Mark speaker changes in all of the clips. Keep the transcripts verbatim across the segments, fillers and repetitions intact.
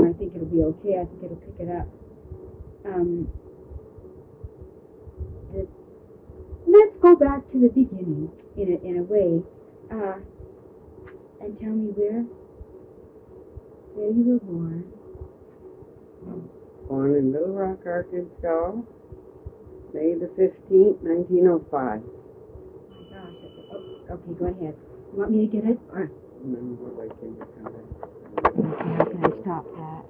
Speaker 1: and I think it'll be okay. I think it'll pick it up. Um, the, let's go back to the beginning in a, in a way, uh, and tell me where where you were born.
Speaker 2: Born in Little Rock, Arkansas, May the fifteenth, nineteen oh five.
Speaker 1: Oh my gosh. Oh, okay, go ahead. You want me to get it? Or?
Speaker 2: No, we're waiting to come back.
Speaker 1: Okay, how can I stop that?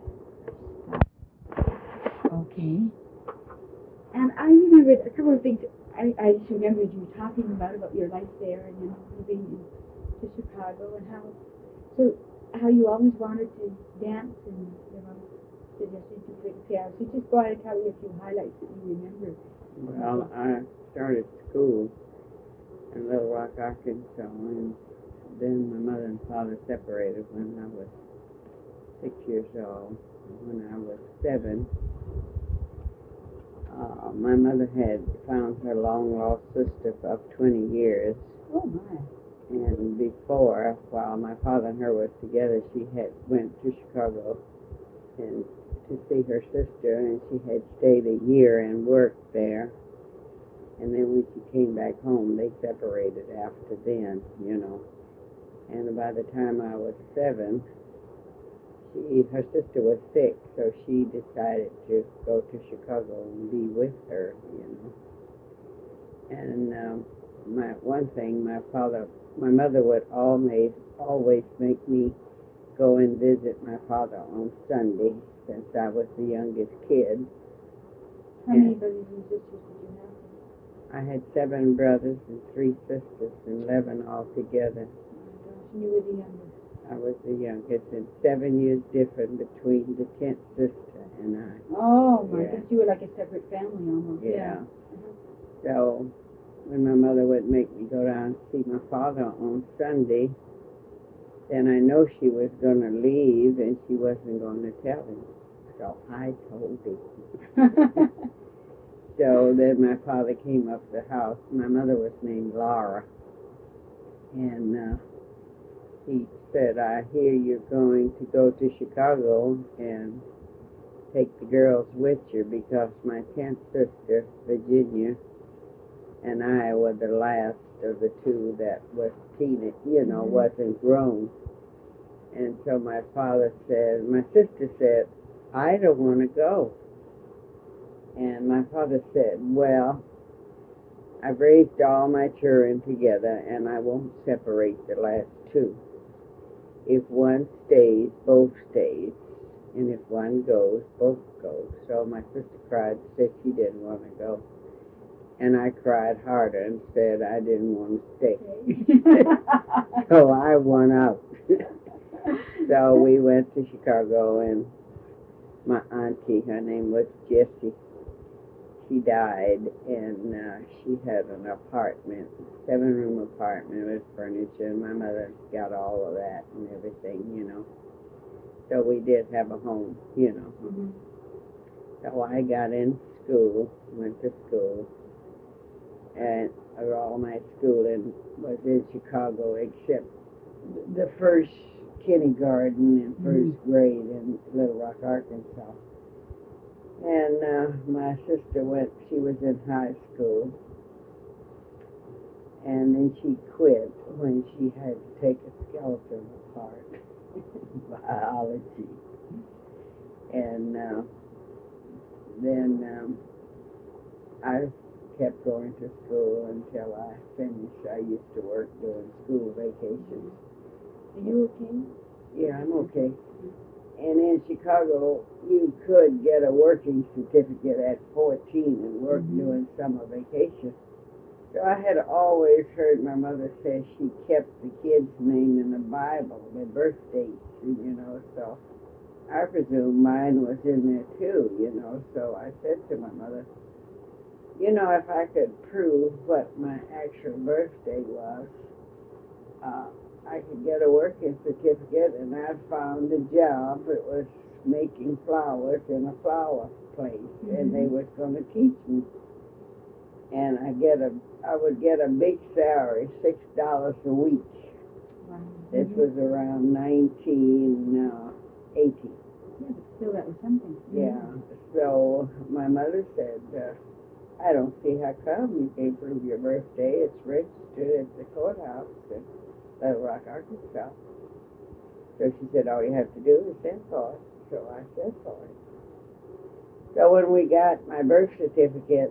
Speaker 1: Stop. Okay. And I remembered a couple of things. I, I just remembered you talking about about your life there and then moving to Chicago and how so how you always wanted to dance and you know suggested you play the piano. So just go ahead and tell me a few highlights that you remember.
Speaker 2: Well, I started school in Little Rock, Arkansas, and then my mother and father separated when I was six years old. When I was seven, uh, my mother had found her long-lost sister of twenty years.
Speaker 1: Oh, my.
Speaker 2: And before, while my father and her was together, she had went to Chicago and to see her sister, and she had stayed a year and worked there. And then when she came back home, they separated after then, you know. And by the time I was seven, she, her sister was sick, so she decided to go to Chicago and be with her, you know. And um, my one thing, my father, my mother would always, always make me go and visit my father on Sunday, since I was the youngest kid.
Speaker 1: How many brothers and sisters did you have?
Speaker 2: I had seven brothers and three sisters, and eleven altogether.
Speaker 1: Oh my gosh, and you were the youngest.
Speaker 2: I was the youngest, and seven years different between the tenth sister and I.
Speaker 1: Oh my
Speaker 2: yeah.
Speaker 1: goodness, you were like a separate family almost.
Speaker 2: Yeah.
Speaker 1: Yeah. Uh-huh.
Speaker 2: So when my mother would make me go down and see my father on Sunday, then I know she was going to leave and she wasn't going to tell him. So I told him. So then my father came up to the house. My mother was named Laura. And uh, he said, I hear you're going to go to Chicago and take the girls with you, because my tenth sister, Virginia, and I were the last of the two that was teenage, you know,
Speaker 1: mm-hmm.
Speaker 2: wasn't grown. And so my father said, my sister said, I don't want to go. And my father said, well, I've raised all my children together, and I won't separate the last two. If one stays, both stays. And if one goes, both go. So my sister cried, said she didn't want to go. And I cried harder and said I didn't want to stay. So I won out. So we went to Chicago, and my auntie, her name was Jessie, she died, and uh, she had an apartment, seven-room apartment with furniture, and my mother got all of that and everything, you know. So we did have a home, you know.
Speaker 1: Mm-hmm.
Speaker 2: So I got in school, went to school, and all my schooling was in Chicago except the first kindergarten and first mm-hmm. grade in Little Rock, Arkansas. And uh, my sister went, she was in high school, and then she quit when she had to take a skeleton apart, biology. And uh, then um, I kept going to school until I finished. I used to work during school vacations.
Speaker 1: Are you okay?
Speaker 2: Yeah, I'm okay. And in Chicago, you could get a working certificate at fourteen and work mm-hmm. during summer vacation. So I had always heard my mother say she kept the kids' name in the Bible, their birth dates, you know, so I presume mine was in there too, you know. So I said to my mother, you know, if I could prove what my actual birthday was, uh, I could get a working certificate, and I found a job. It was making flowers in a flower place, mm-hmm. and they was going to teach me. And I get a, I would get a big salary, six dollars a week.
Speaker 1: Wow.
Speaker 2: This
Speaker 1: mm-hmm.
Speaker 2: was around nineteen eighty.
Speaker 1: Yeah, still that was something.
Speaker 2: Yeah. So my mother said, uh, I don't see how come you can't prove your birthday. It's registered at the courthouse in Little Rock, Arkansas. So she said, all you have to do is send for it. So I sent for it. So when we got my birth certificate,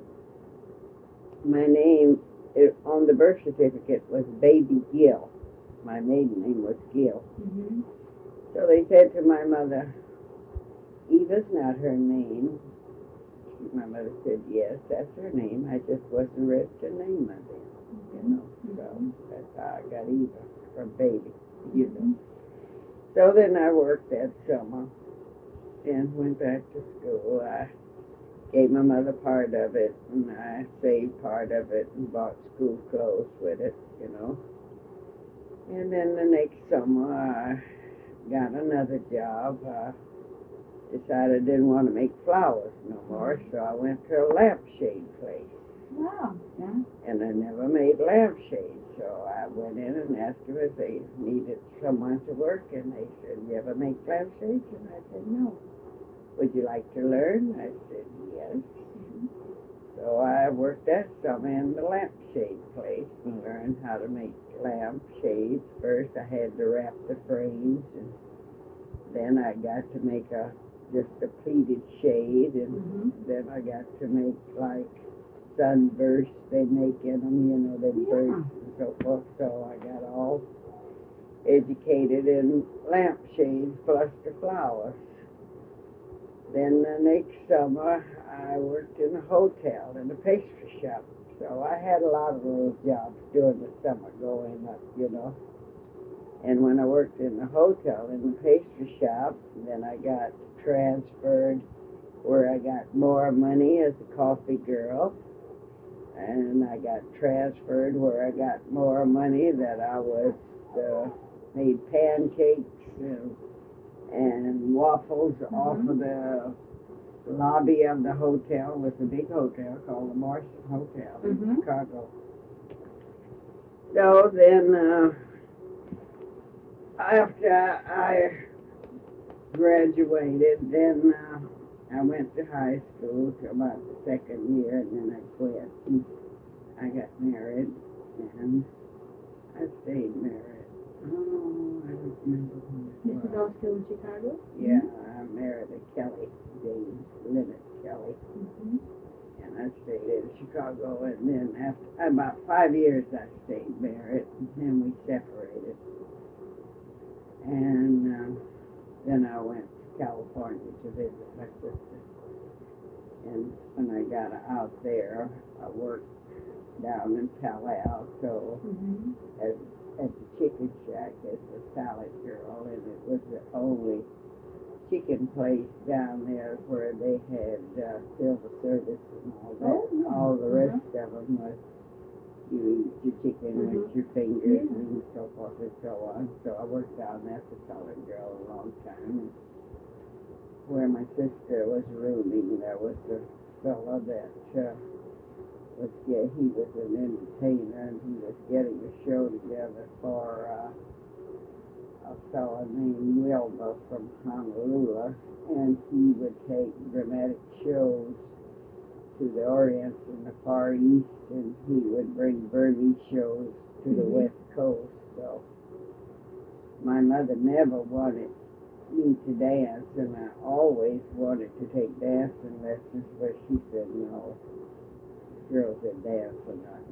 Speaker 2: my name it, on the birth certificate was Baby Gill. My maiden name was Gill.
Speaker 1: Mm-hmm.
Speaker 2: So they said to my mother, Eva's not her name. My mother said, yes, that's her name. I just wasn't ready to name her then, you know. So that's how I got Eva from Baby, you know. So then I worked that summer and went back to school. I gave my mother part of it, and I saved part of it and bought school clothes with it, you know. And then the next summer I got another job. I decided I didn't want to make flowers no more, so I went to a lampshade place.
Speaker 1: Wow. Yeah.
Speaker 2: And I never made lampshades, so I went in and asked them if they needed someone to work, and they said, you ever make lampshades? And I said, no. Would you like to learn? I said, yes.
Speaker 1: Mm-hmm.
Speaker 2: So I worked that summer in the lampshade place and learned how to make lampshades. First I had to wrap the frames, and then I got to make a just a pleated shade, and
Speaker 1: Mm-hmm.
Speaker 2: then I got to make like sunbursts they make in them, you know, they
Speaker 1: Yeah.
Speaker 2: burst and so forth. So I got all educated in lampshades plus the flowers. Then the next summer I worked in a hotel, in a pastry shop. So I had a lot of little jobs during the summer growing up, you know. And when I worked in the hotel, in the pastry shop, then I got transferred where I got more money as a coffee girl. And I got transferred where I got more money that I was, uh, made pancakes and, and waffles mm-hmm. off of the lobby of the hotel. It was a big hotel called the Morrison Hotel mm-hmm. in Chicago. So then, uh, after I graduated, then uh, I went to high school till about the second year, and then I quit. And I got married, and I stayed married. Oh, I don't remember when it
Speaker 1: This
Speaker 2: was.
Speaker 1: was all still in Chicago?
Speaker 2: Yeah, I married a Kelly, James Leonard Kelly,
Speaker 1: mm-hmm.
Speaker 2: and I stayed in Chicago. And then after about five years, I stayed married, and then we separated. And uh, then I went to California to visit my sister. And when I got out there, I worked down in Palo Alto mm-hmm. as, at the Chicken Shack as a salad girl. And it was the only chicken place down there where they had uh, silver service and all that. Oh, yeah. All the rest uh-huh. of them was you eat your chicken mm-hmm. with your fingers yeah. and so forth and so on. So I worked down there for salad girl a long time. And where my sister was rooming, there was a fellow that uh, was yeah, he was an entertainer, and he was getting a show together for uh, a fellow named Wilbur from Honolulu, and he would take dramatic shows to the Orient and the Far East, and he would bring Burmese shows to mm-hmm. the West Coast. So my mother never wanted me to dance, and I always wanted to take dancing lessons, but she said no, girls that dance are not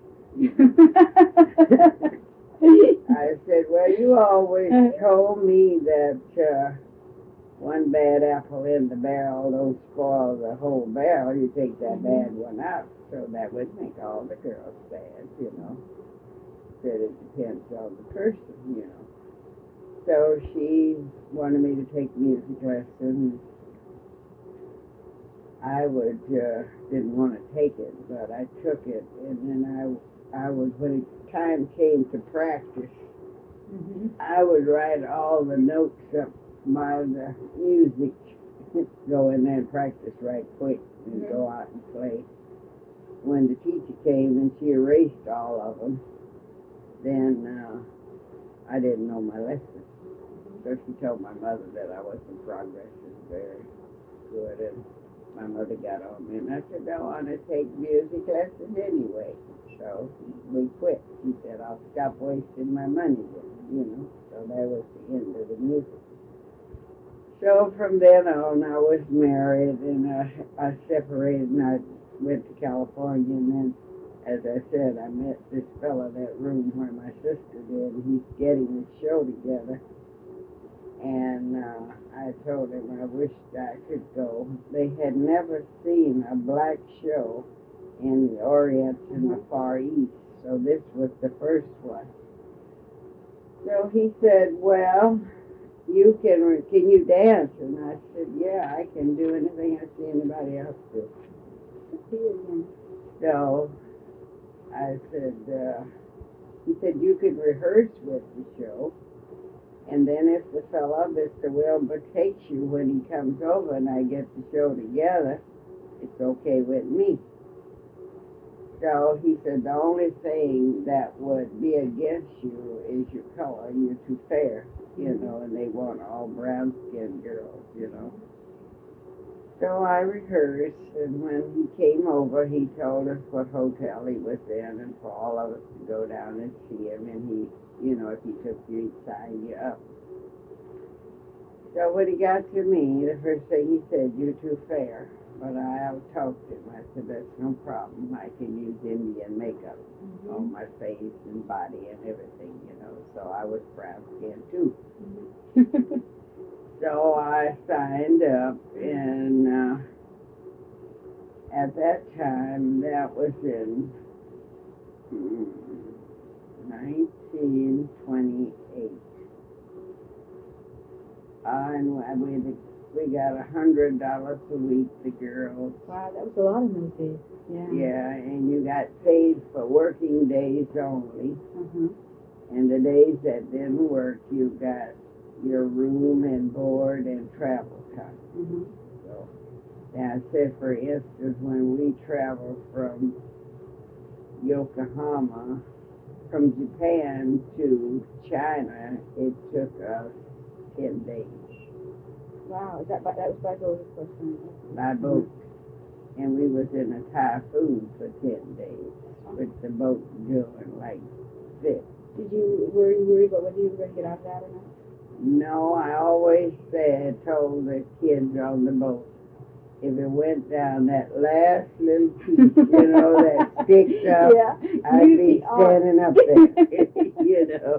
Speaker 2: nice. I said, well, you always told me that uh, one bad apple in the barrel don't spoil the whole barrel. You take that mm-hmm. bad one out, so that would make all the girls bad, you know. Said it depends on the person, you know. So she wanted me to take music lessons. I would uh, didn't want to take it, but I took it, and then I I would when it time came to practice, mm-hmm. I would write all the notes up by the music, go in there and practice right quick, and mm-hmm. go out and play. When the teacher came and she erased all of them, then uh, I didn't know my lesson. So she told my mother that I wasn't progressing very good, and my mother got on me, and I said, I don't want to take music lessons anyway. So we quit. She said, I'll stop wasting my money then, you know. So that was the end of the music. So from then on, I was married, and uh, I separated, and I went to California, and then, as I said, I met this fellow that room where my sister did, and he's getting a show together. And uh, I told him I wished I could go. They had never seen a black show in the Orient and the Far East, so this was the first one. So he said, well, you can, can you dance? And I said, yeah, I can do anything I see anybody else do. So I said, uh, he said, you could rehearse with the show. And then if the fellow, Mister Wilbur, takes you when he comes over and I get the show together, it's okay with me. So he said, the only thing that would be against you is your color. You're too fair, you know, and they want all brown-skinned girls, you know. So I rehearsed, and when he came over, he told us what hotel he was in and for all of us to go down and see him, and he, you know, if he took you, he'd sign you up. So when he got to me, the first thing he said, you're too fair. But I talked to him. I said, that's no problem. I can use Indian makeup mm-hmm. on my face and body and everything, you know. So I was brown skinned too. Mm-hmm. So I signed up, and uh, at that time, that was in hmm, nineteen twenty-eight. Uh, and we, we got a hundred dollars a week, the girls.
Speaker 1: Wow, that was a lot in those days. Yeah.
Speaker 2: Yeah, and you got paid for working days only.
Speaker 1: Uh-huh.
Speaker 2: And the days that didn't work, you got your room and board and travel time.
Speaker 1: Mm-hmm.
Speaker 2: So, now, say for instance, when we traveled from Yokohama, from Japan to China, it took us ten days.
Speaker 1: Wow, is that by, that was by boat, of course.
Speaker 2: By boat. Mm-hmm. And we was in a typhoon for ten days, oh. with the boat doing like this.
Speaker 1: Did you, were you worried about whether you were going to get out of that or not?
Speaker 2: No, I always said, told the kids on the boat, if it went down that last little piece, you know, that sticks up,
Speaker 1: yeah,
Speaker 2: I'd be standing up there, you know.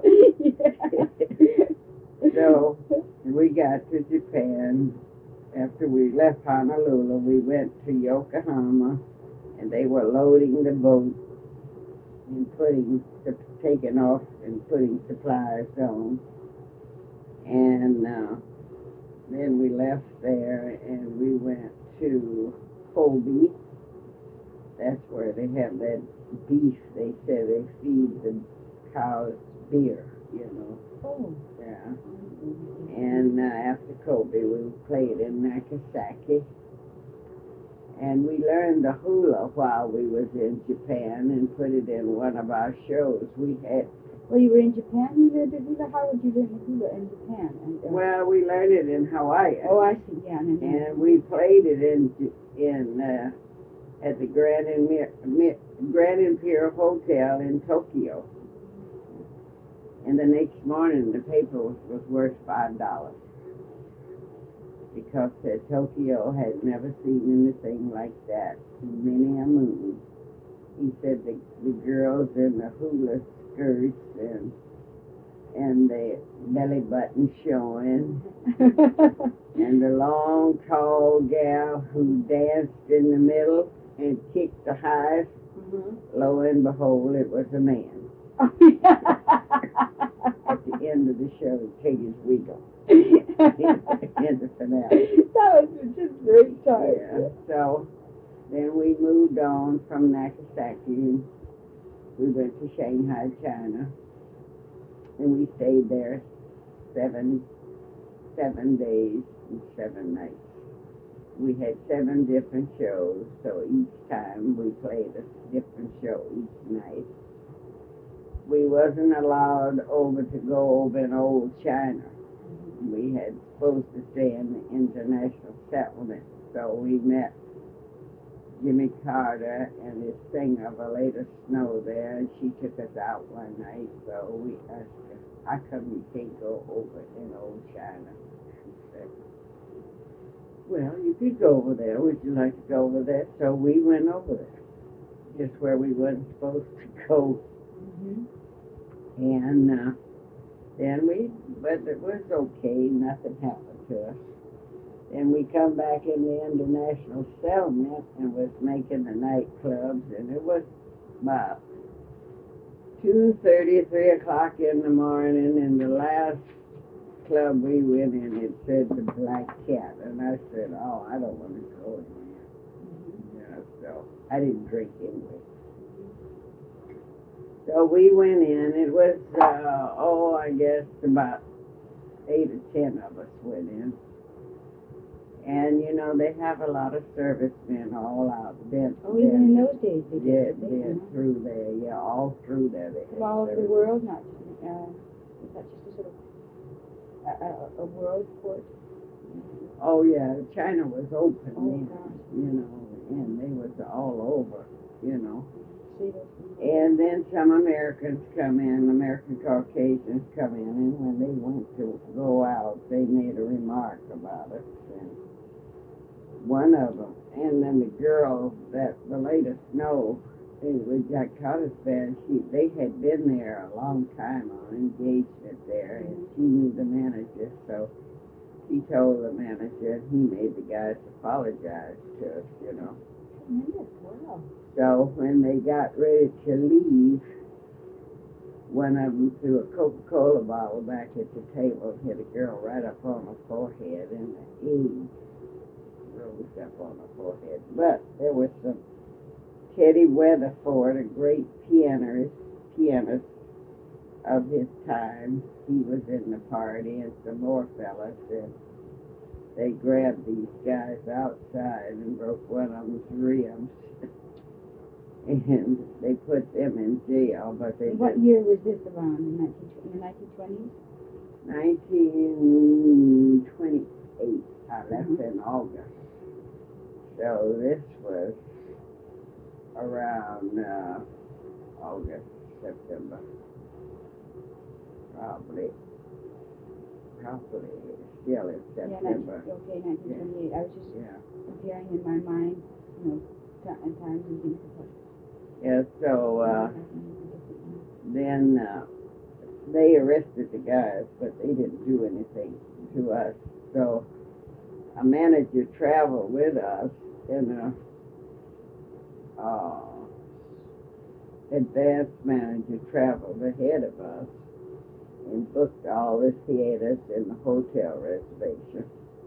Speaker 2: So we got to Japan. After we left Honolulu, we went to Yokohama, and they were loading the boat and putting, taking off and putting supplies on. And uh, then we left there, and we went to Kobe. That's where they have that beef. They say they feed the cows beer, you know.
Speaker 1: Oh.
Speaker 2: Yeah. And uh, after Kobe, we played in Nagasaki. And we learned the hula while we was in Japan and put it in one of our shows. We had.
Speaker 1: Well, you were in Japan, you learned the hula? How would you learn the hula in Japan? And, uh,
Speaker 2: well, we learned it in Hawaii.
Speaker 1: Oh, I see, yeah. And,
Speaker 2: and we played it in in uh, at the Grand Imperial Grand Imperial Hotel in Tokyo. And the next morning, the paper was, was worth five dollars because uh, Tokyo had never seen anything like that in many a moon. He said the, the girls in the hula skirts and and the belly button showing and the long, tall gal who danced in the middle and kicked the highest. Mm-hmm. Lo and behold, it was a man. At the end of the show, he'd take his wig off. In the finale.
Speaker 1: That was just great time.
Speaker 2: Yeah. So then we moved on from Nagasaki. We went to Shanghai, China, and we stayed there seven seven days and seven nights. We had seven different shows, so each time we played a different show each night. We wasn't allowed over to go over in old China we had supposed to stay in the international settlement. So we met Jimmy Carter and his singer Valeda Snow there, and she took us out one night. So we asked her, how come you can't go over in Old China? She said, well, you could go over there. Would you like to go over there? So we went over there, just where we weren't supposed to go.
Speaker 1: Mm-hmm.
Speaker 2: And uh, then we, but it was okay. Nothing happened to us. Then we come back in the international settlement and was making the nightclubs, and it was about two thirty, three o'clock in the morning, and the last club we went in, it said the Black Cat, and I said, oh, I don't want to go in there. Mm-hmm. You know, so I didn't drink anyway. So we went in. It was, uh, oh, I guess about eight or ten of us went in. And, you know, they have a lot of servicemen all out. Been,
Speaker 1: Oh, even in those days they
Speaker 2: yeah,
Speaker 1: did. They,
Speaker 2: been
Speaker 1: uh-huh.
Speaker 2: through there, yeah, all through there. They
Speaker 1: From all over the world, not just, uh, is that just a sort of a, a, a world port?
Speaker 2: Oh, yeah, China was open
Speaker 1: Oh,
Speaker 2: then,
Speaker 1: gosh.
Speaker 2: you know, and they was all over, you know.
Speaker 1: See those
Speaker 2: And then some Americans come in, American Caucasians come in, and when they went to go out, they made a remark about us. And one of them, and then the girl that the latest Snow, with Jack Carter's band, she, they had been there a long time on engagement there, and she knew the manager, so she told the manager, and he made the guys apologize to us, you know.
Speaker 1: Tremendous, wow.
Speaker 2: So when they got ready to leave, one of them threw a Coca-Cola bottle back at the table and hit a girl right up on the forehead, and the egg rose up on her forehead. But there was some Teddy Weatherford, a great pianist, pianist of his time. He was in the party, and some more fellas, and they grabbed these guys outside and broke one of them's ribs. And they put them in jail, but they
Speaker 1: What
Speaker 2: didn't.
Speaker 1: year was this around? In, nineteen, in the nineteen twenties?
Speaker 2: nineteen twenty-eight. I left
Speaker 1: Mhm.
Speaker 2: in August. So this was around uh, August, September. Probably. Probably still in
Speaker 1: Yeah,
Speaker 2: September.
Speaker 1: nineteen, okay, nineteen twenty-eight. I was just
Speaker 2: Yeah.
Speaker 1: comparing in my mind, you know, t- and times and things.
Speaker 2: Yeah, so uh, then uh, they arrested the guys, but they didn't do anything to us. So a manager traveled with us in a uh, advanced manager traveled ahead of us and booked all the theaters and the hotel reservation.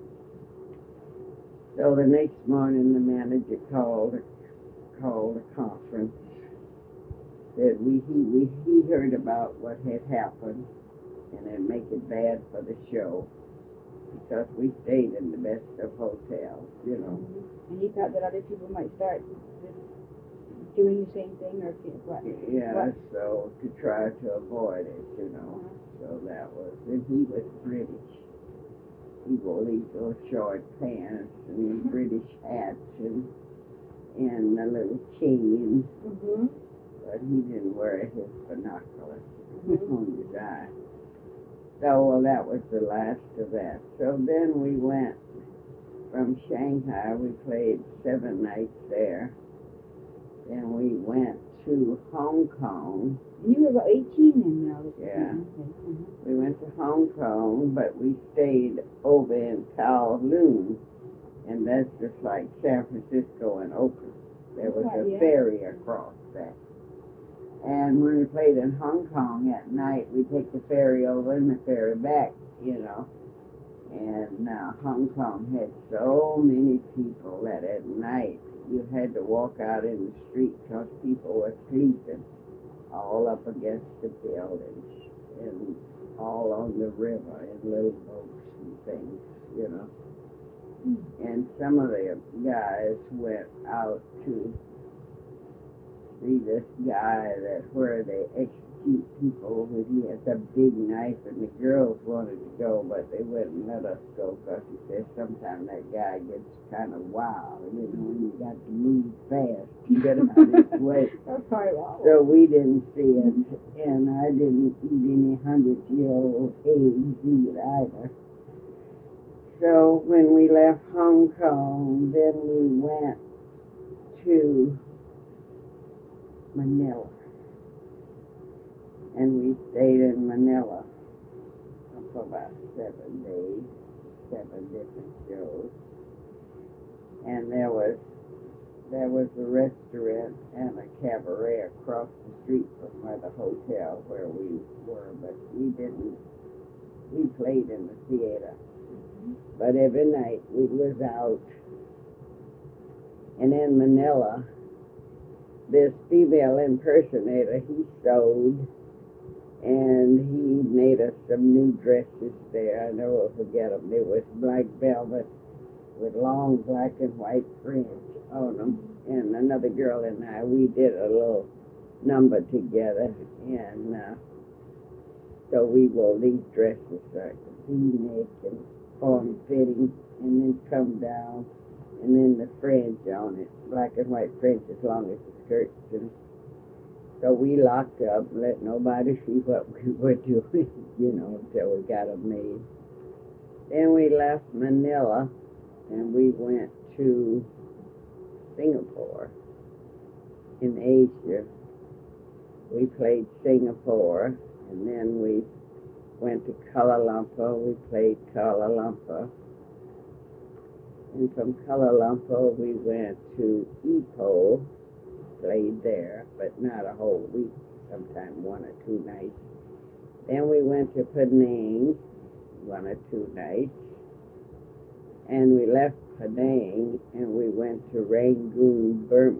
Speaker 2: So the next morning the manager called called a conference. That we he we he heard about what had happened, and it'd make it bad for the show because we stayed in the best of hotels, you know.
Speaker 1: Mm-hmm. And he thought that other people might start doing the same thing, or what?
Speaker 2: Yeah,
Speaker 1: what?
Speaker 2: so to try to avoid it, you know.
Speaker 1: Uh-huh.
Speaker 2: So that was, and he was British. He wore these little short pants and British hats and and a little chain.
Speaker 1: Mm-hmm.
Speaker 2: But he didn't wear his binoculars
Speaker 1: Mm-hmm.
Speaker 2: on his eye. So, well, that was the last of that. So then we went from Shanghai. We played seven nights there. Then we went to Hong Kong.
Speaker 1: You were about eighteen then now.
Speaker 2: Yeah.
Speaker 1: Okay. Mm-hmm.
Speaker 2: We went to Hong Kong, but we stayed over in Kowloon, and that's just like San Francisco and Oakland. There was
Speaker 1: Oh,
Speaker 2: a
Speaker 1: yeah.
Speaker 2: ferry across that. And when we played in Hong Kong at night, we take the ferry over and the ferry back, you know. And uh, Hong Kong had so many people that at night you had to walk out in the street because people were sleeping all up against the buildings and all on the river in little boats and things, you know.
Speaker 1: Mm.
Speaker 2: And some of the guys went out to see this guy that where they shoot people, but he has a big knife, and the girls wanted to go, but they wouldn't let us go because he said sometimes that guy gets kind of wild, you know, and you got to move fast to get out of his way.
Speaker 1: That's probably wrong.
Speaker 2: So we didn't see it, and I didn't eat any hundred-year-old eggs either. So when we left Hong Kong, then we went to Manila. And we stayed in Manila for about seven days, seven different shows. And there was there was a restaurant and a cabaret across the street from where the hotel where we were, but we didn't. We played in the theater, but every night we was out. And in Manila, this female impersonator, he sewed. And he made us some new dresses there. I never forget them. They was black velvet with long black and white fringe on them. And another girl and I, we did a little number together. And uh, so we wore these dresses like V-neck and form-fitting, and then come down, and then the fringe on it, black and white fringe as long as the skirts. And so we locked up, let nobody see what we were doing, you know, until we got them made. Then we left Manila, and we went to Singapore in Asia. We played Singapore, and then we went to Kuala Lumpur. We played Kuala Lumpur. And from Kuala Lumpur, we went to Ipoh, played there, but not a whole week, sometime one or two nights. Then we went to Penang, one or two nights, and we left Penang, and we went to Rangoon, Burma.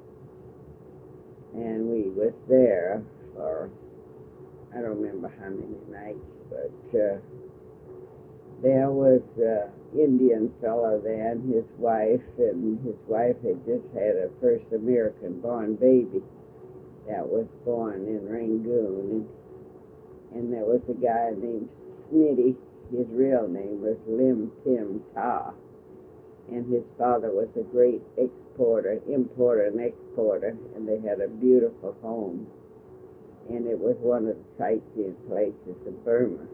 Speaker 2: And we was there for, I don't remember how many nights, but uh, there was an Indian fellow there and his wife, and his wife had just had a first American-born baby that was born in Rangoon, and, and there was a guy named Smitty. His real name was Lim Tim Ta, and his father was a great exporter, importer and exporter, and they had a beautiful home, and it was one of the sightseeing places of Burma.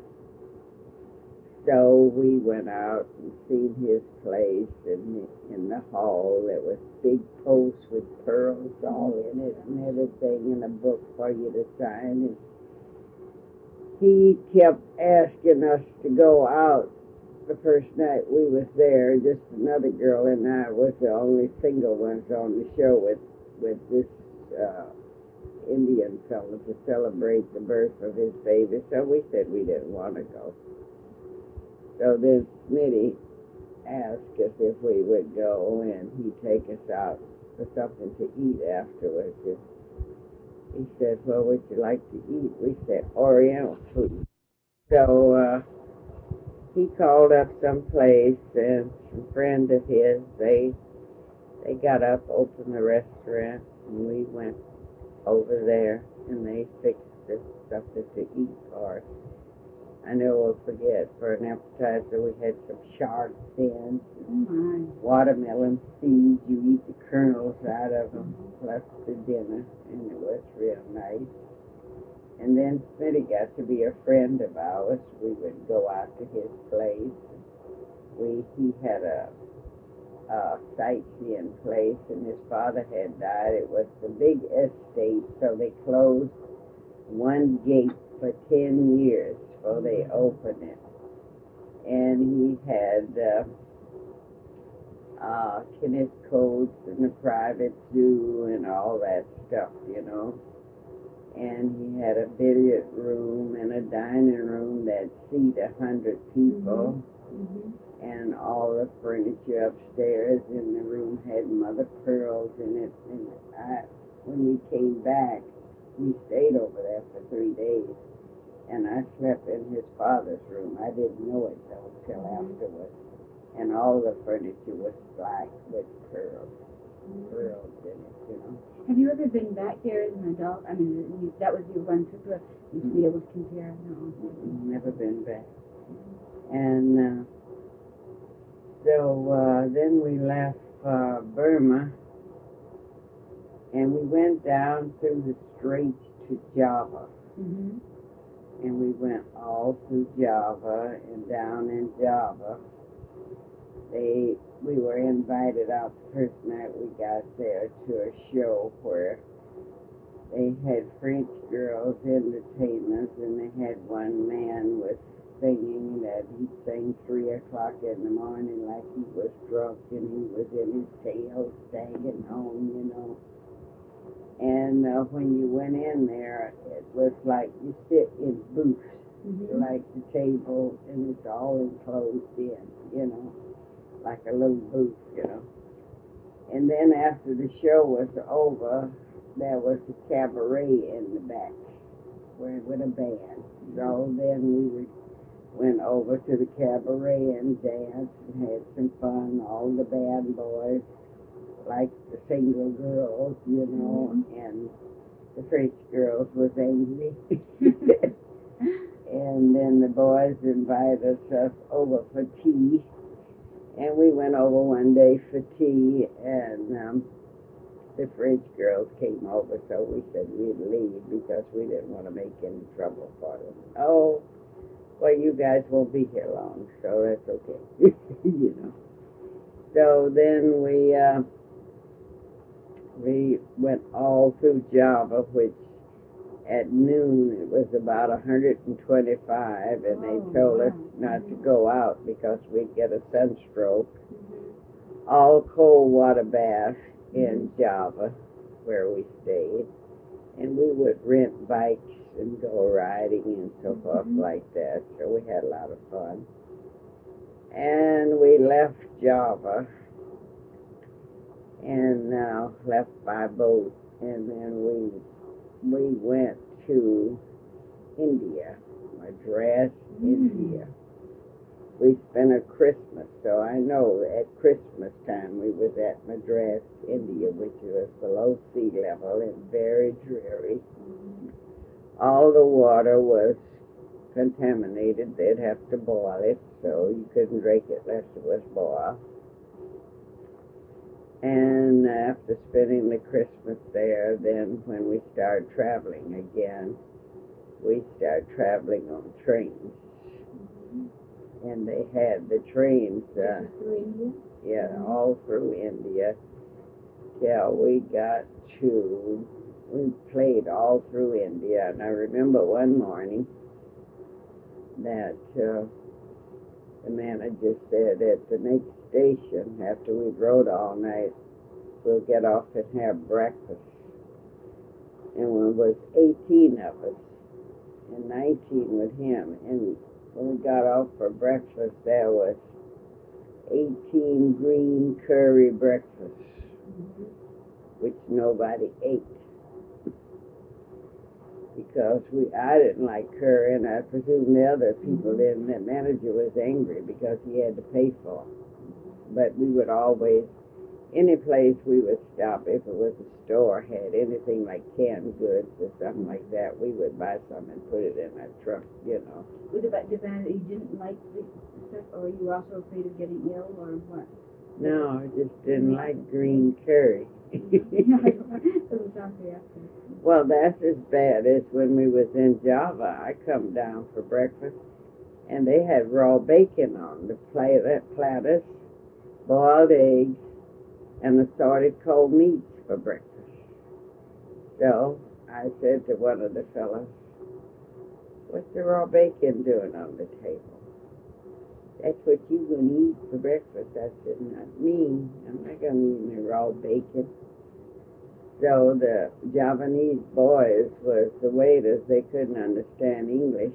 Speaker 2: So we went out and seen his place, and in the hall there was big posts with pearls all in it and everything, and a book for you to sign. And he kept asking us to go out. The first night we was there, just another girl and I was the only single ones on the show with with this uh, Indian fellow to celebrate the birth of his baby. So we said we didn't want to go. So then Smitty asked us if we would go, and he'd take us out for something to eat afterwards. And he said, well, what would you like to eat? We said Oriental food. So uh, he called up some place, and some friend of his, they they got up, opened the restaurant, and we went over there, and they fixed us something to eat for us. I never will forget, for an appetizer, we had some shark fins,
Speaker 1: Oh
Speaker 2: watermelon seeds. You eat the kernels out of them, plus the dinner, and it was real nice. And then Smitty got to be a friend of ours. We would go out to his place. We He had a, a sightseeing place, and his father had died. It was the big estate, so they closed one gate for ten years before they opened it. And he had uh, uh, tennis courts and a private zoo and all that stuff, you know. And he had a billiard room and a dining room that seat a hundred people.
Speaker 1: Mm-hmm.
Speaker 2: And all the furniture upstairs in the room had mother pearls in it. And I, when we came back, we stayed over there for three days. And I slept in his father's room. I didn't know it though till afterwards. And all the furniture was black with pearls. world in it, you know.
Speaker 1: Have you ever been back here as an adult? I mean, you, that was your one trip. Or you to be able to compare? No.
Speaker 2: Never been back. And uh, so uh, then we left uh, Burma, and we went down through the straits to Java.
Speaker 1: Mm-hmm.
Speaker 2: And we went all through Java, and down in Java, they we were invited out the first night we got there to a show where they had French girls entertain us, and they had one man was singing that he'd sing three o'clock in the morning like he was drunk, and he was in his tail sagging home, you know. And uh, when you went in there, it was like you sit in booths, mm-hmm. like the table, and it's all enclosed in, you know, like a little booth, you know. And then after the show was over, there was a cabaret in the back where with a band. So then we would, went over to the cabaret and danced and had some fun. All the band boys, like the single girls, you know, mm-hmm. and the French girls was angry. And then the boys invited us over for tea. And we went over one day for tea, and um, the French girls came over, so we said we'd leave because we didn't want to make any trouble for them. Oh, well, you guys won't be here long, so that's okay, you know. So then we uh, we went all through Java, which at noon it was about one hundred twenty-five, and they oh, told wow. us not mm-hmm. to go out because we'd get a sunstroke. Mm-hmm. All cold water baths in mm-hmm. Java, where we stayed, and we would rent bikes and go riding and so mm-hmm. forth like that, so we had a lot of fun. And we left Java, and uh, left by boat, and then we we went to India, Madras, mm. India. We spent a Christmas, so I know at Christmas time we was at Madras, India, which was below sea level and very dreary. Mm. All the water was contaminated. They'd have to boil it, so you couldn't drink it unless it was boiled. And after spending the Christmas there, then when we started traveling again, we started traveling on trains. Mm-hmm. And they had the trains, uh,
Speaker 1: through India?
Speaker 2: Yeah,
Speaker 1: mm-hmm.
Speaker 2: all through India. Yeah, we got to, we played all through India. And I remember one morning that uh, the manager said at the next station, after we rode all night, we'll get off and have breakfast. And when it was eighteen of us, and nineteen with him, and when we got off for breakfast, there was eighteen green curry breakfasts, mm-hmm. which nobody ate. Because we, I didn't like curry, and I presume the other people mm-hmm. didn't. The manager was angry because he had to pay for it. But we would always, any place we would stop, if it was a store, had anything like canned goods or something like that, we would buy some and put it in our truck, you know.
Speaker 1: Was it about Japan that you didn't like the stuff, or you were also afraid of getting ill, or what?
Speaker 2: No, I just didn't like green curry.
Speaker 1: Doesn't sound very appetizing.
Speaker 2: Well, that's as bad as when we was in Java. I come down for breakfast, and they had raw bacon on the platters, boiled eggs, and assorted cold meats for breakfast. So I said to one of the fellows, "What's the raw bacon doing on the table?" "That's what you going to eat for breakfast." I said, "Not me. I'm not going to eat any raw bacon." So the Javanese boys was the waiters. They couldn't understand English.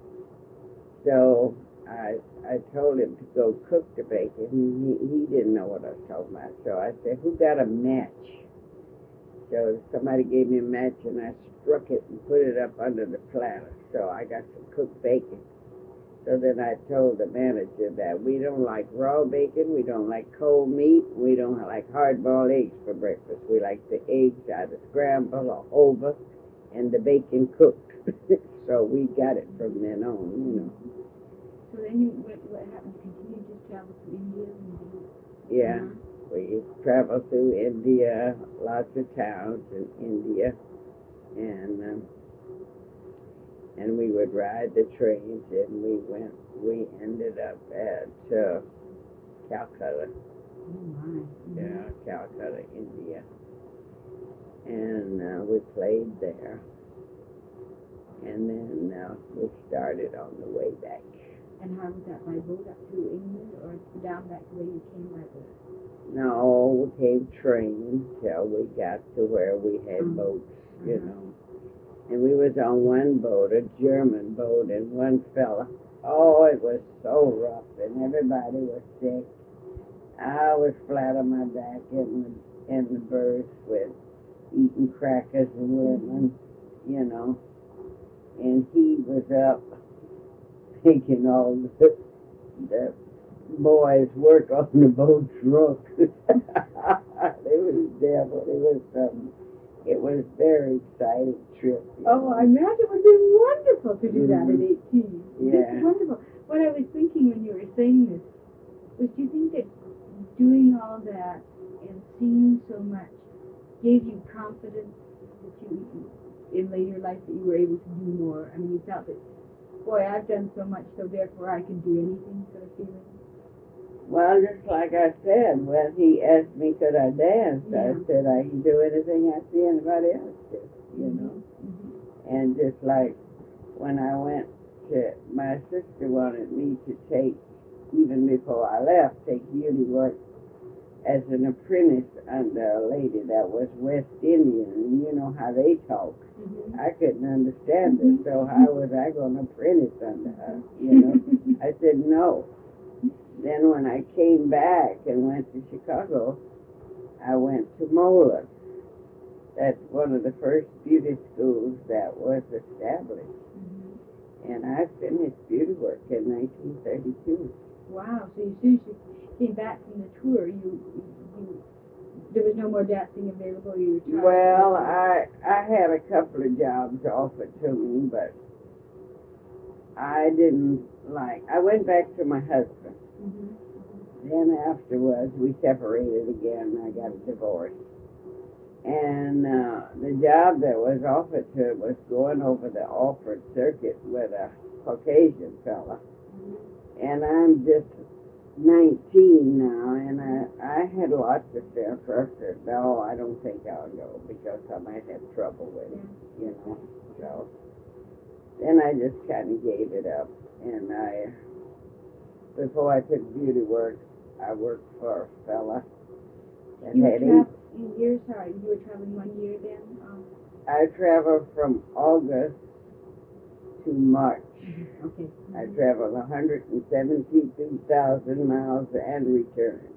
Speaker 2: So I I told him to go cook the bacon. He, he didn't know what I was talking about. So I said, "Who got a match?" So somebody gave me a match, and I struck it and put it up under the platter. So I got some cooked bacon. So then I told the manager that we don't like raw bacon, we don't like cold meat, we don't like hard-boiled eggs for breakfast. We like the eggs either scrambled or over, and the bacon cooked. So we got it from then on, you know.
Speaker 1: So then you, what, what happened? You continued to travel to India? And
Speaker 2: Yeah,
Speaker 1: uh-huh.
Speaker 2: we traveled through India, lots of towns in India, and um, and we would ride the trains, and we went. We ended up at uh, Calcutta.
Speaker 1: Oh my. Mm-hmm.
Speaker 2: Yeah, Calcutta, India, and uh, we played there, and then uh, we started on the way back.
Speaker 1: And how was that, by boat up to England or down back the way you came by boat?
Speaker 2: No, we came train till we got to where we had
Speaker 1: Mm-hmm.
Speaker 2: boats, you
Speaker 1: Uh-huh.
Speaker 2: know. And we was on one boat, a German boat, and one fella. Oh, it was so rough, and everybody was sick. I was flat on my back in the in the berth with eating crackers and lemon, you know. And he was up making all the the boys work on the boat drunk. It was devil. It was um, it was very exciting trip.
Speaker 1: Oh, I imagine it would be wonderful to do that
Speaker 2: Mhm.
Speaker 1: at eighteen.
Speaker 2: Yeah.
Speaker 1: It's wonderful. What I was thinking when you were saying this was, do you think that doing all that and seeing so much gave you confidence that you, in later life, that you were able to do more? I mean, you felt that, boy, I've done so much, so therefore I can do anything, sort of feeling?
Speaker 2: Well, just like I said, when he asked me could I dance,
Speaker 1: Yeah.
Speaker 2: I said I can do anything I see anybody else do, you know.
Speaker 1: Mm-hmm.
Speaker 2: And just like when I went to, my sister wanted me to take, even before I left, take beauty work as an apprentice under a lady that was West Indian, and you know how they talk.
Speaker 1: Mm-hmm.
Speaker 2: I couldn't understand
Speaker 1: Mhm.
Speaker 2: it, so how was I going to apprentice under her, you know? I said no. Then when I came back and went to Chicago, I went to Moeller. That's one of the first beauty schools that was established.
Speaker 1: Mm-hmm.
Speaker 2: And I finished beauty work in nineteen thirty-two.
Speaker 1: Wow, so as soon as you came back from the tour, you, you there was no more dancing available? You were
Speaker 2: Well, I I had a couple of jobs offered to me, but I didn't like. I went back to my husband.
Speaker 1: Mm-hmm.
Speaker 2: Then afterwards, we separated again. I got a divorce. And uh, the job that was offered to was going over the Alford Circuit with a Caucasian fella.
Speaker 1: Mm-hmm.
Speaker 2: And I'm just nineteen now, and I, I had lots of sense. I said, no, I don't think I'll go because I might have trouble with it, you know. So then I just kind of gave it up. And I, before I took beauty work, I worked for a fella that
Speaker 1: You were
Speaker 2: had eight.
Speaker 1: tra- in years, sorry, you were traveling one year then? Um,
Speaker 2: I traveled from August to March.
Speaker 1: okay.
Speaker 2: I traveled one hundred seventy-two thousand miles and returned.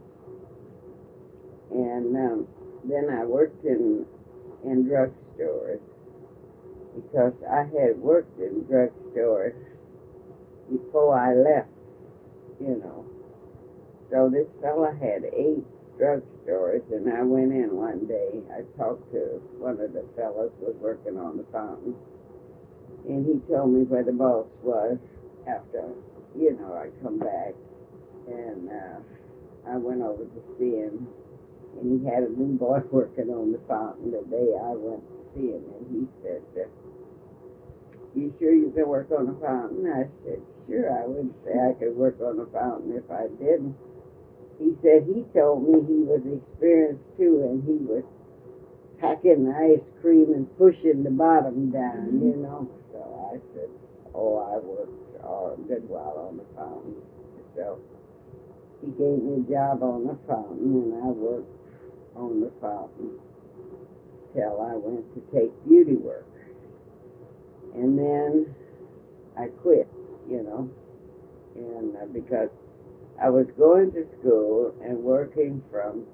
Speaker 2: And um, then I worked in in drugstores because I had worked in drugstores before I left, you know. So this fella had eight drugstores, and I went in one day. I talked to one of the fellas who was working on the fountain, and he told me where the boss was after, you know, I come back. And uh, I went over to see him, and he had a new boy working on the fountain the day I went to see him, and he said, uh, you sure you can work on a fountain? I said, sure, I wouldn't say I could work on a fountain if I didn't. He said he told me he was experienced too, and he was hacking the ice cream and pushing the bottom down, you know. So I said, oh, I worked a good while on the fountain. So he gave me a job on the fountain, and I worked on the fountain till I went to take beauty work. And then I quit, you know, and uh, because I was going to school and working from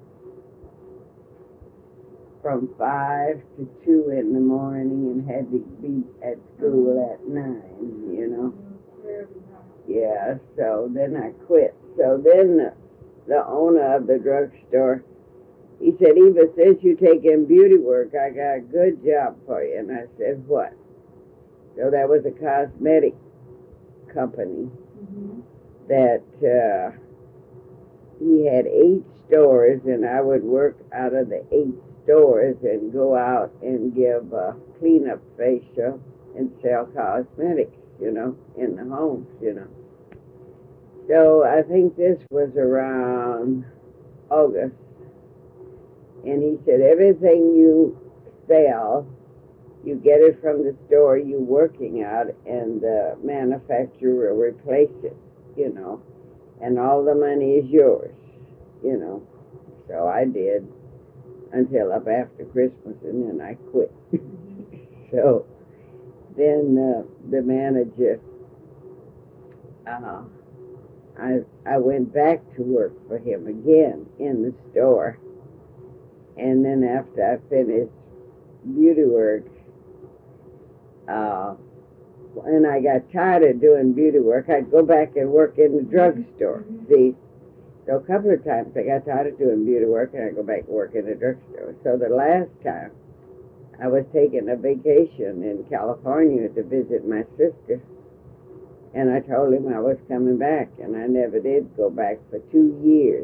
Speaker 2: from five to two in the morning and had to be at school at nine, you know. Yeah, so then I quit. So then the, the owner of the drugstore, he said, Eva, since you take in beauty work, I got a good job for you. And I said, what? So that was a cosmetic company
Speaker 1: Mm-hmm.
Speaker 2: that uh, he had eight stores, and I would work out of the eight stores and go out and give a cleanup facial and sell cosmetics, you know, in the homes, you know. So I think this was around August, and he said, everything you sell, you get it from the store you working at, and the manufacturer will replace it, you know, and all the money is yours, you know. So I did until up after Christmas, and then I quit. So then uh, the manager, uh, I I went back to work for him again in the store, and then after I finished beauty work, uh, and I got tired of doing beauty work, I'd go back and work in the drugstore.
Speaker 1: Mm-hmm.
Speaker 2: See, so a couple of times I got tired of doing beauty work, and I'd go back and work in the drugstore. So the last time I was taking a vacation in California to visit my sister, and I told him I was coming back, and I never did go back for two years.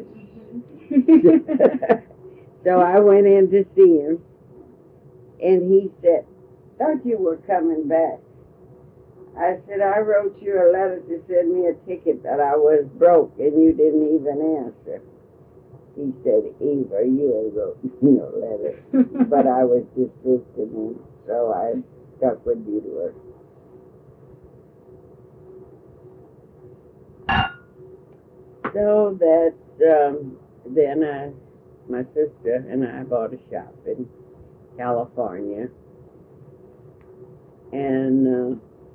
Speaker 2: So I went in to see him, and he said, thought you were coming back. I said, I wrote you a letter to send me a ticket that I was broke, and you didn't even answer. He said, Eva, you ain't wrote me no letter. But I was dismissing him, so I stuck with beauty work. So that, um, then I, my sister and I bought a shop in California, and uh,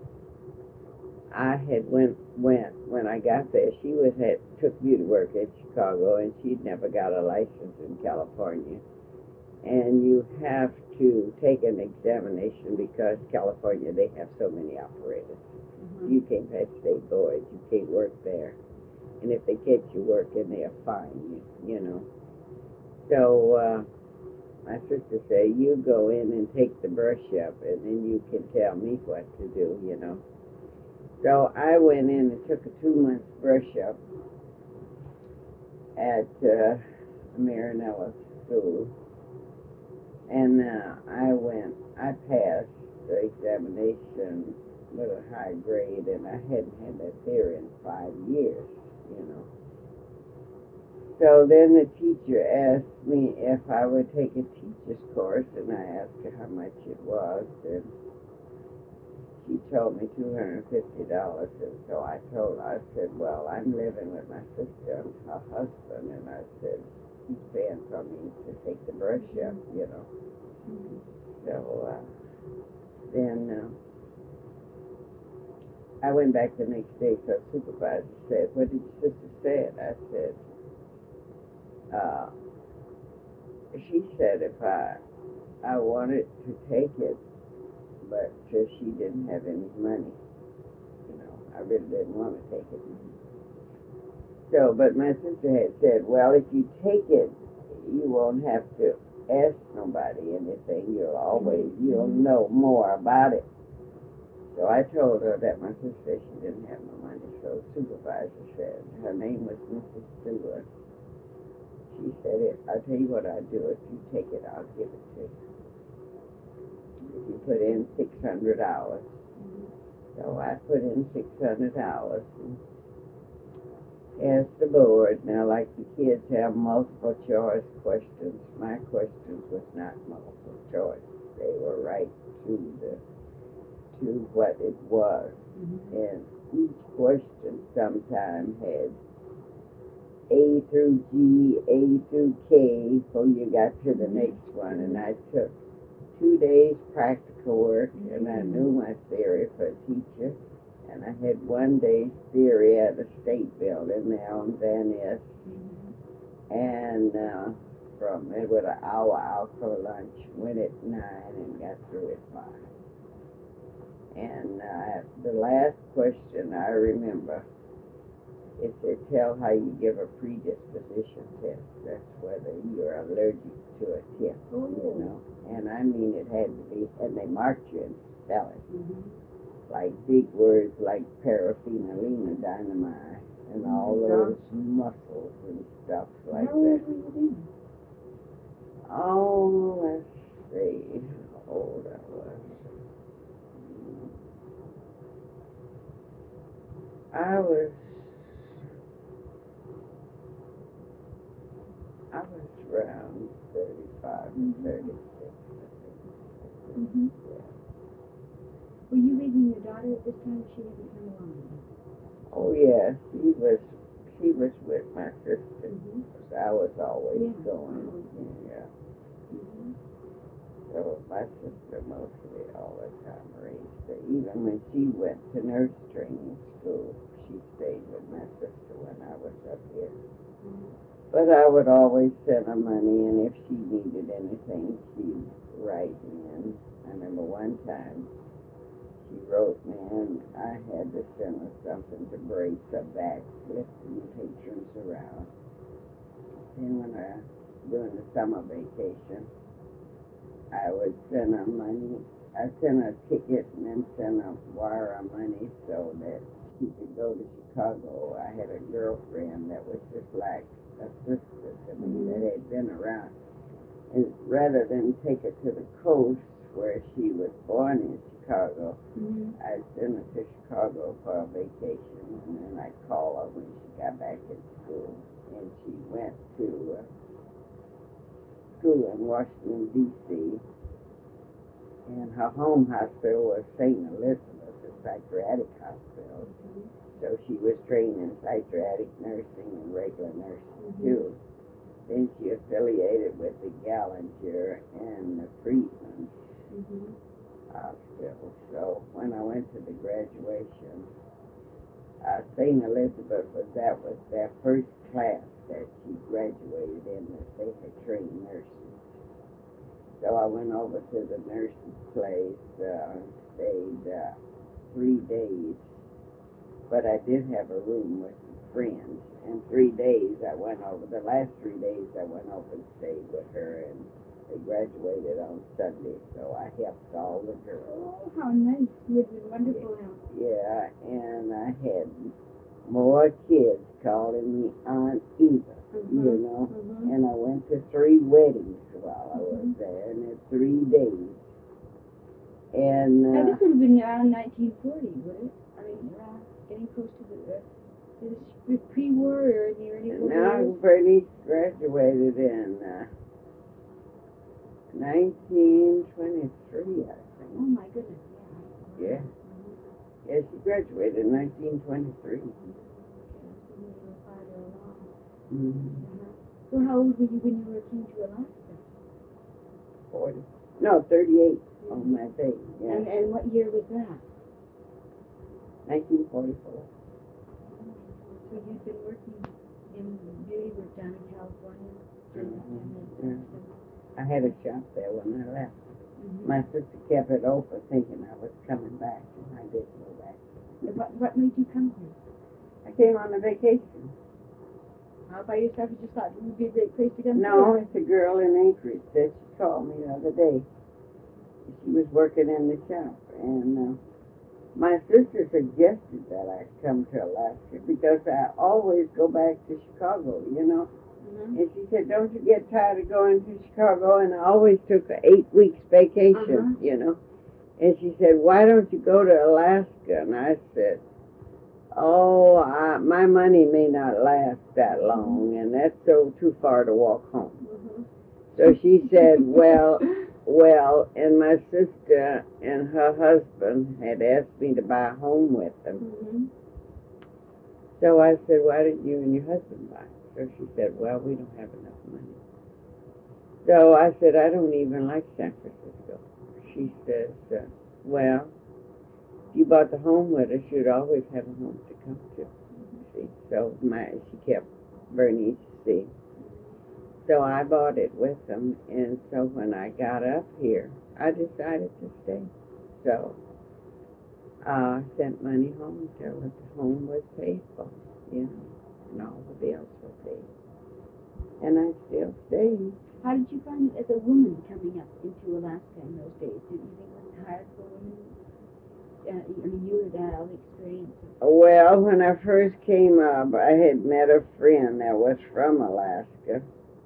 Speaker 2: I had went went when I got there. She was had took beauty work in Chicago, and she'd never got a license in California. And you have to take an examination because California, they have so many operators. Mm-hmm. You can't pass state boards. You can't work there. And if they catch you working, they'll fine you, you know. So uh, my sister said, you go in and take the brush up, and then you can tell me what to do, you know. So I went in and took a two-month brush up at uh, Marinella School. And uh, I went, I passed the examination with a high grade, and I hadn't had that theory in five years, you know. So then the teacher asked me if I would take a teacher's course, and I asked her how much it was, and she told me two hundred fifty dollars, and so I told her, I said, well, I'm living with my sister and her husband, and I said, he's paying for me to take the brush up, you know. So uh, then uh, I went back the next day, so the supervisor said, what did your sister say? And I said, uh, she said if I, I wanted to take it, but uh, she didn't have any money. You know, I really didn't want to take it. So, but my sister had said, well, if you take it, you won't have to ask nobody anything. You'll always, you'll know more about it. So I told her that my sister, she didn't have no money. So the supervisor said, her name was Missus Stewart. She said, I'll tell you what I'll do. If you take it, I'll give it to you. If you put in six hundred hours. So I put in six hundred hours and asked the board. Now, like the kids have multiple choice questions, my questions was not multiple choice. They were right to the to what it was. Mm-hmm. And each question sometimes had A through G, A through K, so you got to the next one. And I took two days practical work, and I knew my theory for a teacher. And I had one day's theory at the state building there on Van Ness. Mm-hmm. And uh, from it was an hour out for lunch, went at nine and got through at five. And uh, the last question I remember, it said, tell how you give a predisposition test. That's whether you're allergic to a tip,
Speaker 1: Oh.
Speaker 2: you know. And I mean, it had to be, and they marked you in spelling.
Speaker 1: Mm-hmm.
Speaker 2: Like big words like paraphenylene dynamite and all
Speaker 1: Oh,
Speaker 2: those
Speaker 1: gosh.
Speaker 2: muscles and stuff like
Speaker 1: How old
Speaker 2: that.
Speaker 1: were you then?
Speaker 2: Oh, let's see how old I was. I was, I was around thirty-five and thirty-six, I think.
Speaker 1: Mm-hmm. Were you raising your daughter at this time? She hadn't come along.
Speaker 2: Oh yeah, she was, she was with my sister.
Speaker 1: Mm-hmm.
Speaker 2: I was always
Speaker 1: Yeah.
Speaker 2: going,
Speaker 1: Oh.
Speaker 2: yeah.
Speaker 1: Mm-hmm.
Speaker 2: So my sister mostly all the time raised her. Even when she went to nurse training school, she stayed with my sister when I was up here.
Speaker 1: Mm-hmm.
Speaker 2: But I would always send her money, and if she needed anything, she'd write me in. I remember one time she wrote me, and I had to send her something to brace her back, lifting patrons around. And when I during the summer vacation, I would send her money. I sent her a ticket and then send her wire her money so that she could go to Chicago. I had a girlfriend that was just like a sister to me that had been around. And rather than take her to the coast where she was born in Chicago,
Speaker 1: Mm-hmm.
Speaker 2: I sent her to Chicago for a vacation, and then I called her when she got back in school. And she went to uh, school in Washington, D C, and her home hospital was Saint Elizabeth, a psychiatric hospital.
Speaker 1: Mm-hmm.
Speaker 2: So she was trained in psychiatric nursing and regular nursing,
Speaker 1: Mm-hmm.
Speaker 2: too. Then she affiliated with the Gallinger and the Friedman
Speaker 1: Mm-hmm.
Speaker 2: Hospital. So when I went to the graduation, uh, Saint Elizabeth was that was their first class that she graduated in, that they had trained nurses. So I went over to the nurse's place, uh, and stayed uh, three days. But I did have a room with friends, and three days I went over. The last three days I went over and stayed with her, and they graduated on Sunday, so I helped all the girls.
Speaker 1: Oh, how nice. You had been wonderful help.
Speaker 2: Yeah, and I had more kids calling me Aunt Eva,
Speaker 1: Mm-hmm.
Speaker 2: you know.
Speaker 1: Mm-hmm.
Speaker 2: And I went to three weddings while I was
Speaker 1: Mhm.
Speaker 2: there, and in three days. And
Speaker 1: Now,
Speaker 2: uh,
Speaker 1: this would have been around nineteen forty, would it? I mean, around getting close to the, uh, is it pre-war or in the early war
Speaker 2: now
Speaker 1: years?
Speaker 2: Bernice graduated in uh, nineteen twenty-three, I
Speaker 1: Oh,
Speaker 2: think.
Speaker 1: my goodness, yeah.
Speaker 2: Yeah.
Speaker 1: Mm-hmm.
Speaker 2: Yeah, she graduated in nineteen twenty-three. Mm-hmm.
Speaker 1: Uh-huh. So how old were you when you were came to Alaska?
Speaker 2: forty. No, thirty-eight on my day. Yeah.
Speaker 1: And, and what year was that?
Speaker 2: nineteen forty-four.
Speaker 1: So you'd been working in, really worked down in California? And,
Speaker 2: Mhm.
Speaker 1: and,
Speaker 2: I had a shop there when I left.
Speaker 1: Mhm.
Speaker 2: My sister kept it open thinking I was coming back, and I didn't go back.
Speaker 1: What, what made you come here?
Speaker 2: I came on a vacation.
Speaker 1: All by yourself? You just thought it would be a great place to come
Speaker 2: No,
Speaker 1: to?
Speaker 2: it's a girl in Anchorage that she called me the other day. She was working in the shop, and uh, my sister suggested that I come to Alaska because I always go back to Chicago, you know.
Speaker 1: Mm-hmm.
Speaker 2: And she said, don't you get tired of going to Chicago? And I always took an eight weeks vacation,
Speaker 1: Uh-huh.
Speaker 2: you know. And she said, why don't you go to Alaska? And I said, oh, I, my money may not last that long, and that's so too far to walk home.
Speaker 1: Mm-hmm.
Speaker 2: So she said, well, well, and my sister and her husband had asked me to buy a home with them.
Speaker 1: Mm-hmm.
Speaker 2: So I said, why didn't you and your husband buy? So she said, well, we don't have enough money. So I said, I don't even like San Francisco. She says, uh, well, if you bought the home with us, you'd always have a home to come to. See, so my she kept Bernice, see. So I bought it with them, and so when I got up here, I decided to stay. So uh, sent money home till the home was paid for, you know, and all the bills were paid. And I still stayed.
Speaker 1: How did you find it as a woman coming up into Alaska in those days? Did you think it was hard for women? Uh, I mean, you had all the experience.
Speaker 2: Well, when I first came up, I had met a friend that was from Alaska,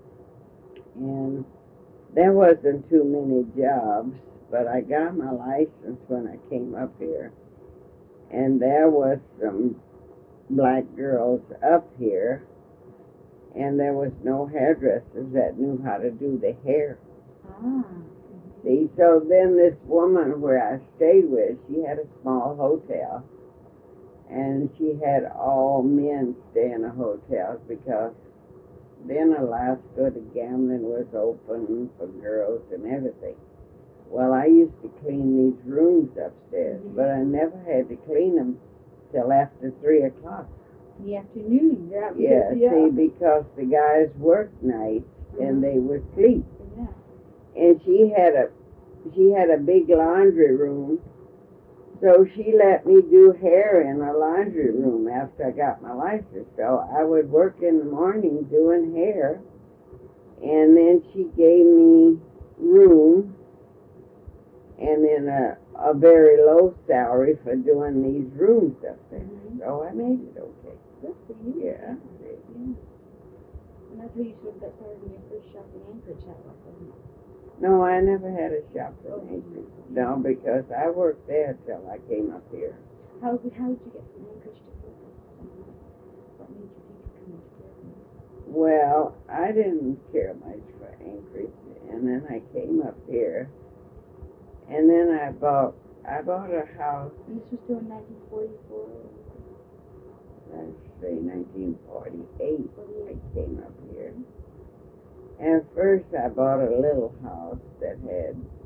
Speaker 2: and there wasn't too many jobs, but I got my license when I came up here, and there was some black girls up here, and there was no hairdressers that knew how to do the hair.
Speaker 1: Ah.
Speaker 2: See, so then this woman where I stayed with, she had a small hotel, and she had all men stay in the hotels because then Alaska, the gambling was open for girls and everything. Well, I used to clean these rooms upstairs,
Speaker 1: Mm-hmm.
Speaker 2: but I never had to clean them till after three o'clock.
Speaker 1: In the afternoon, yeah.
Speaker 2: Yeah,
Speaker 1: yeah.
Speaker 2: see, because the guys worked nights and they would sleep.
Speaker 1: Yeah.
Speaker 2: And she had a she had a big laundry room, so she let me do hair in a laundry room after I got my license. So I would work in the morning doing hair, and then she gave me room, and then a, a very low salary for doing these rooms up there.
Speaker 1: Mm-hmm.
Speaker 2: So I made it okay.
Speaker 1: Good for you.
Speaker 2: Yeah.
Speaker 1: Yeah. And that's how you sort of got started in your first shop in Anchorage, that was, wasn't it?
Speaker 2: No, I never had a shop
Speaker 1: Oh,
Speaker 2: in Anchorage. No, because I worked there till I came up here.
Speaker 1: How did how did you get from Anchorage to Fairbanks? What made you think of coming to Fairbanks?
Speaker 2: Well, I didn't care much for Anchorage, and then I came up here, and then I bought I bought a house.
Speaker 1: And this was during nineteen forty-four.
Speaker 2: Let's say nineteen forty-eight. I came up here. And first I bought a little house that had